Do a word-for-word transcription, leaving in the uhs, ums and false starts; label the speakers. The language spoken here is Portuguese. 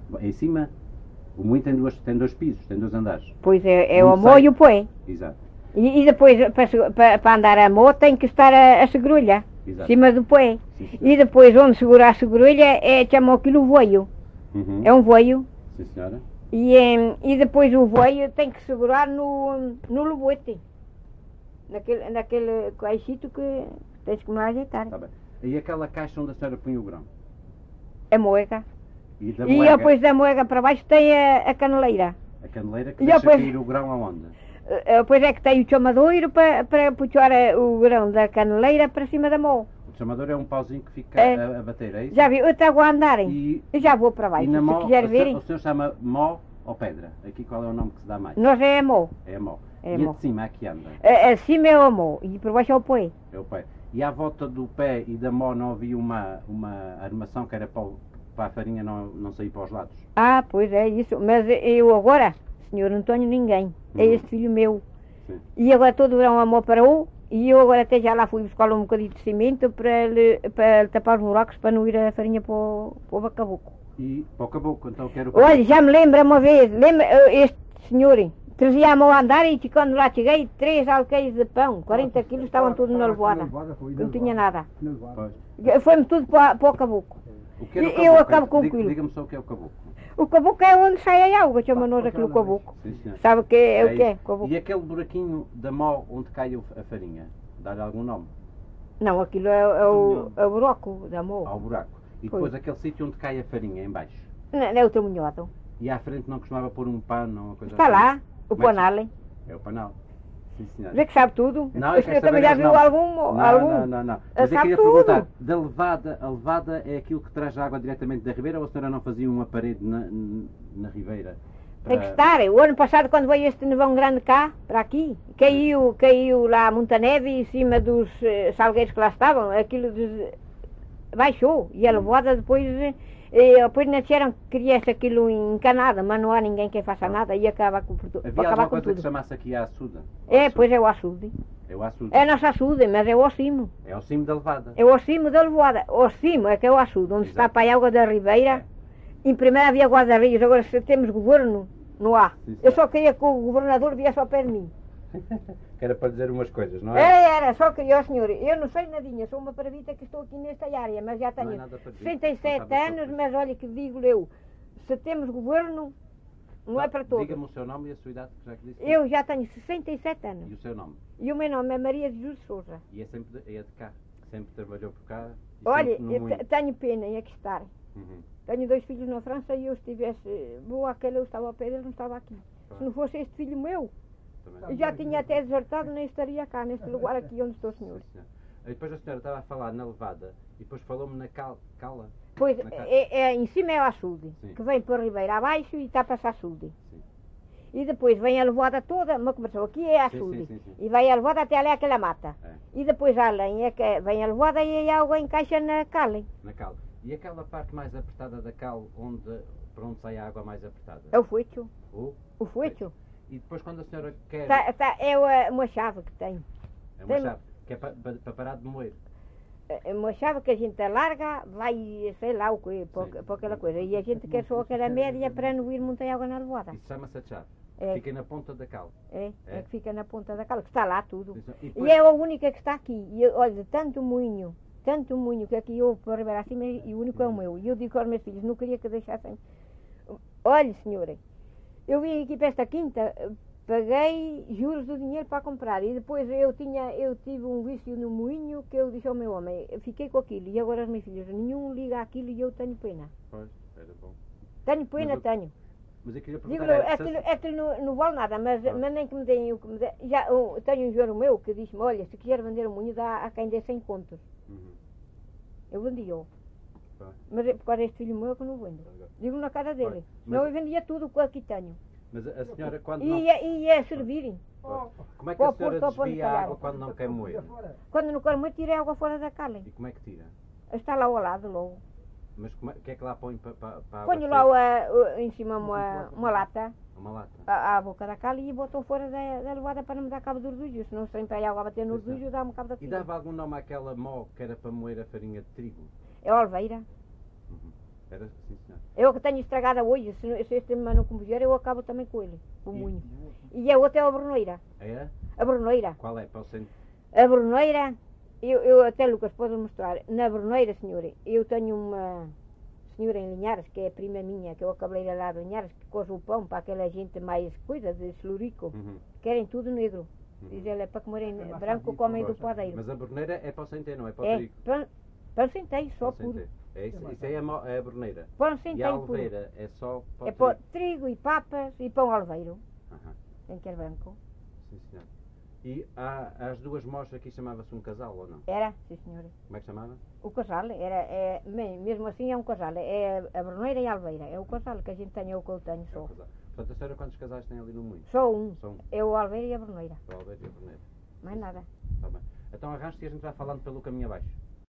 Speaker 1: Em cima, o moinho tem, duas, tem dois pisos, tem dois andares.
Speaker 2: Pois é, é
Speaker 1: Um
Speaker 2: o amor
Speaker 1: sai-
Speaker 2: e o poé.
Speaker 1: Exato.
Speaker 2: E, e depois, para, para, para andar a amor, tem que estar a, a segurulha, em
Speaker 1: Exato.
Speaker 2: cima do poé.
Speaker 1: Sim, senhora.
Speaker 2: E depois, onde segurar a segurulha, é, chamam aquilo o voio.
Speaker 1: Uhum.
Speaker 2: É um voio.
Speaker 1: Sim, senhora.
Speaker 2: E, em, e depois o voio tem que segurar no, no lobote. Naquele, naquele caixito que tens que me lá ajeitar.
Speaker 1: Tá bem. E aquela caixa onde a senhora punha o grão?
Speaker 2: É moega.
Speaker 1: E da
Speaker 2: E
Speaker 1: moega,
Speaker 2: depois da moega para baixo tem a, a caneleira.
Speaker 1: a caneleira que
Speaker 2: E
Speaker 1: deixa
Speaker 2: depois-
Speaker 1: cair o grão aonde?
Speaker 2: Eh, Depois é que tem o chamadoiro para, para puxar a- o grão da caneleira para cima da mão.
Speaker 1: O chamador é um pauzinho que fica
Speaker 2: É.
Speaker 1: a, a bater, é isso?
Speaker 2: Já viu? Eu estou a andarem.
Speaker 1: E,
Speaker 2: Eu já vou para
Speaker 1: e
Speaker 2: baixo.
Speaker 1: na
Speaker 2: Se
Speaker 1: mó,
Speaker 2: quiser
Speaker 1: o,
Speaker 2: verem,
Speaker 1: senhor, o senhor chama mó ou pedra? Aqui qual é o nome que se dá mais?
Speaker 2: nós é a mão.
Speaker 1: É a mó.
Speaker 2: É
Speaker 1: e
Speaker 2: a mó.
Speaker 1: a de cima, aqui anda?
Speaker 2: A- Acima é o mão e por baixo é o poé.
Speaker 1: É o pé. E à volta do pé e da mó não havia uma, uma armação que era para, o- para a farinha não, não sair para os lados?
Speaker 2: Ah, pois é isso. Mas eu agora, senhor, não tenho ninguém. É
Speaker 1: Uhum.
Speaker 2: este filho meu.
Speaker 1: Sim.
Speaker 2: E agora todo verão a mão parou. E eu agora até já lá fui buscar um bocadinho de cimento para, lhe, para lhe tapar os buracos para não ir a farinha para o, para o bacabuco.
Speaker 1: E para o caboclo, então quero...
Speaker 2: Olha, já me lembra uma vez, lembra eh, este senhor, trazia a mão a andar e quando lá cheguei, três alqueires de pão, quarenta quilos, estavam todos na levada. Não tinha nada.
Speaker 1: Pois.
Speaker 2: Foi-me tudo para, para o caboclo.
Speaker 1: O que era o
Speaker 2: E
Speaker 1: caboclo?
Speaker 2: eu acabo com
Speaker 1: Diga-
Speaker 2: aquilo.
Speaker 1: Diga-me só o que é o caboclo.
Speaker 2: O caboclo é onde sai a água, chama nós aquilo caboclo.
Speaker 1: Sim, senhor.
Speaker 2: Sabe o que é, o que é?
Speaker 1: isso.
Speaker 2: Caboclo?
Speaker 1: E aquele buraquinho da mó onde cai o- a farinha? Dá-lhe algum nome?
Speaker 2: Não, aquilo é, é o, é o buraco da
Speaker 1: Ao
Speaker 2: mão.
Speaker 1: buraco. E
Speaker 2: Pois.
Speaker 1: depois aquele sítio onde cai a farinha, em baixo.
Speaker 2: Não, não é o tramunhoto.
Speaker 1: E à frente não costumava pôr um pano ou uma coisa
Speaker 2: Está
Speaker 1: assim?
Speaker 2: lá, o
Speaker 1: Como é que-
Speaker 2: panale.
Speaker 1: É o panal. Sim, senhora.
Speaker 2: Vê que sabe tudo.
Speaker 1: Não,
Speaker 2: o
Speaker 1: eu
Speaker 2: senhor
Speaker 1: quero
Speaker 2: também
Speaker 1: saber
Speaker 2: já
Speaker 1: os
Speaker 2: viu
Speaker 1: nomes.
Speaker 2: algum?
Speaker 1: Não,
Speaker 2: algum?
Speaker 1: não, não, não.
Speaker 2: Ah,
Speaker 1: Mas eu
Speaker 2: sabe
Speaker 1: queria
Speaker 2: tudo.
Speaker 1: perguntar, da levada, a levada é aquilo que traz a água diretamente da ribeira ou a senhora não fazia uma parede na, na ribeira?
Speaker 2: Tem que
Speaker 1: para-
Speaker 2: estar. O ano passado, quando veio este nevão grande cá, para aqui, caiu, caiu lá muita neve em cima dos eh, salgueiros que lá estavam, aquilo des- baixou. E a levada depois, eh, eh, depois não disseram que queria-se aquilo encanado, mas não há ninguém que faça nada e acaba com, por tu-
Speaker 1: Havia
Speaker 2: acabar
Speaker 1: alguma
Speaker 2: com
Speaker 1: coisa que
Speaker 2: tudo.
Speaker 1: se chamasse aqui a açuda?
Speaker 2: É, pois é o açude.
Speaker 1: É o açude.
Speaker 2: É a nossa açude, mas é o acimo.
Speaker 1: É o cimo da levada.
Speaker 2: É o acimo da levada. O acimo é que é o açude, onde está
Speaker 1: Exato.
Speaker 2: para a água da ribeira. Em primeiro havia guarda-rios, agora se temos governo, não há.
Speaker 1: Sim,
Speaker 2: Eu
Speaker 1: sim.
Speaker 2: só queria que o governador viesse ao pé de mim.
Speaker 1: Que era para dizer umas coisas, não é?
Speaker 2: Era, era, só queria, ó senhor, eu não sei nadinha, sou uma paravita que estou aqui nesta área, mas já
Speaker 1: Não é
Speaker 2: tenho
Speaker 1: nada para dizer.
Speaker 2: sessenta e sete
Speaker 1: Não sabe
Speaker 2: anos,
Speaker 1: só-
Speaker 2: mas olha que digo eu, se temos governo, não é para todos.
Speaker 1: Diga-me o seu nome e a sua idade, que já que disse.
Speaker 2: Eu já tenho sessenta e sete
Speaker 1: E
Speaker 2: anos,
Speaker 1: o seu nome?
Speaker 2: e o meu nome é Maria de Jesus Souza.
Speaker 1: E é sempre de, é de cá. Sempre trabalhou por cá. E
Speaker 2: Olha,
Speaker 1: sempre no
Speaker 2: eu
Speaker 1: moinho.
Speaker 2: te- tenho pena em aqui estar.
Speaker 1: Uhum.
Speaker 2: Tenho dois filhos na França e eu estivesse boa aquele, eu estava ao pé dele, não estava aqui. Se não fosse este filho meu,
Speaker 1: Também.
Speaker 2: eu já tinha até desertado, nem estaria cá, neste lugar aqui onde estou, senhor.
Speaker 1: Sim, senhor. E depois a senhora estava a falar na levada e depois falou-me na cal, cala.
Speaker 2: Pois,
Speaker 1: Na casa.
Speaker 2: é, é, em cima é o açude,
Speaker 1: Sim.
Speaker 2: que vem para a ribeira abaixo e tapa-se açude.
Speaker 1: Sim.
Speaker 2: E depois vem a levada toda, mas começou aqui é
Speaker 1: Sim,
Speaker 2: açude.
Speaker 1: sim, sim, sim.
Speaker 2: E vai a levada até ali àquela mata.
Speaker 1: É,
Speaker 2: E depois além é que vem a levada e a água encaixa na cale.
Speaker 1: na cal. E aquela parte mais apertada da cal, onde, para onde sai a água mais apertada?
Speaker 2: É o fecho.
Speaker 1: O?
Speaker 2: O fecho.
Speaker 1: E depois quando a senhora quer...
Speaker 2: Tá, tá, é uma, uma chave que tem.
Speaker 1: é uma
Speaker 2: tem-
Speaker 1: chave, que é para, para, para parar de moer.
Speaker 2: É uma chave que a gente alarga, vai, sei lá o que, para,
Speaker 1: Sim.
Speaker 2: para aquela coisa. E a gente quer só aquela média para não ir muita água na levada.
Speaker 1: Isso chama-se a chave.
Speaker 2: É.
Speaker 1: Fica na ponta da cal.
Speaker 2: É,
Speaker 1: É.
Speaker 2: é que fica na ponta da cala, que está lá tudo.
Speaker 1: Sim, senhor. E
Speaker 2: E
Speaker 1: depois-
Speaker 2: é a única que está aqui. E eu, olha, de tanto moinho, tanto moinho que aqui eu para ribeira acima e o único é o meu. E eu digo aos meus filhos, não queria que deixassem. Olha, senhora, eu vim aqui para esta quinta, paguei juros do dinheiro para comprar. E depois eu tinha, eu tive um vício no moinho que eu disse ao meu homem, eu fiquei com aquilo. E agora os meus filhos, nenhum liga aquilo e eu tenho pena.
Speaker 1: Pois, era bom.
Speaker 2: Tenho pena,
Speaker 1: Mas eu-
Speaker 2: tenho.
Speaker 1: Mas eu queria
Speaker 2: Digo,
Speaker 1: perguntar... era se-
Speaker 2: aquilo, aquilo não, não vale nada, mas,
Speaker 1: Ah.
Speaker 2: mas nem que me deem o que me deem. Já, eu tenho um genro meu que disse-me, olha, se quiser vender um moinho, dá a quem dê cem contos.
Speaker 1: Uhum.
Speaker 2: Eu vendia-o.
Speaker 1: Pois.
Speaker 2: Mas é por causa deste filho meu que eu não vendo. Digo na cara dele.
Speaker 1: Pois,
Speaker 2: Senão
Speaker 1: mas-
Speaker 2: eu vendia tudo o que aqui tenho.
Speaker 1: Mas a a senhora quando
Speaker 2: E
Speaker 1: não...
Speaker 2: ia, e ia servir.
Speaker 1: Como é que
Speaker 2: Para
Speaker 1: a
Speaker 2: o
Speaker 1: senhora
Speaker 2: Porto ou para
Speaker 1: desvia a
Speaker 2: Nicaragua.
Speaker 1: água quando não quer moer?
Speaker 2: Quando não quero muito, tirei a água fora da cala.
Speaker 1: E como é que tira?
Speaker 2: Está lá ao lado logo.
Speaker 1: Mas como é, o que é que lá põe para, para, para a água
Speaker 2: Ponho
Speaker 1: sair?
Speaker 2: lá o- o- em cima uma, uma lata
Speaker 1: Uma lata.
Speaker 2: à, à boca da cala e botou fora da, da levada para não me dar cabo do orgulho. Senão sempre a água a bater no
Speaker 1: Pois não.
Speaker 2: orgulho, dá-me cabo da
Speaker 1: E
Speaker 2: filha.
Speaker 1: dava algum nome àquela mó que era para moer a farinha de trigo?
Speaker 2: É Oliveira.
Speaker 1: Uhum. Era, sim senhor.
Speaker 2: Eu que tenho estragada hoje, se, se este irmão não comer, eu acabo também com ele, com o
Speaker 1: E-
Speaker 2: moinho. E a outra é a Bruneira.
Speaker 1: É?
Speaker 2: A Bruneira.
Speaker 1: Qual é? Para o centro?
Speaker 2: A Bruneira, eu, eu até, Lucas, posso mostrar. Na Bruneira, senhora, eu tenho uma senhora em Linhares, que é a prima minha, que é a cabeleira lá de Linhares, que coze o pão para aquela gente mais coisa, de Celurico.
Speaker 1: Uhum.
Speaker 2: Querem tudo negro.
Speaker 1: Uhum.
Speaker 2: Diz ela, para comerem
Speaker 3: É mais
Speaker 2: branco,
Speaker 3: fácil,
Speaker 2: comem do
Speaker 1: Gosta.
Speaker 2: padeiro.
Speaker 1: Mas a borneira é para o centeio, não é para o
Speaker 2: É,
Speaker 1: trigo.
Speaker 2: pão, pão sem teio, só
Speaker 1: Para o
Speaker 2: puro.
Speaker 1: centeio. É isso, isso aí é a mo- é a borneira.
Speaker 2: Pão sem
Speaker 1: E a
Speaker 2: teio puro.
Speaker 1: alveira é só para o
Speaker 2: É pão,
Speaker 1: trigo.
Speaker 2: trigo e papas e pão alveiro.
Speaker 1: Aham.
Speaker 2: Tem que ser branco.
Speaker 1: Sim, senhor. E há, as duas mostras aqui chamava-se um casal ou não?
Speaker 2: Era, sim senhora.
Speaker 1: Como é que chamava?
Speaker 2: O casal, era, é, me- mesmo assim é um casal. É a Bruneira e a Alveira. É o casal que a gente tem, é o que eu tenho
Speaker 1: É
Speaker 2: só.
Speaker 1: um casal. Portanto, a senhora quantos casais tem ali no moinho?
Speaker 2: Só um.
Speaker 1: Só um.
Speaker 2: É o Alveira e a Bruneira.
Speaker 1: O alveira e a borneira.
Speaker 2: Mais nada.
Speaker 1: Está bem. Então arraste e a gente vai falando pelo caminho abaixo.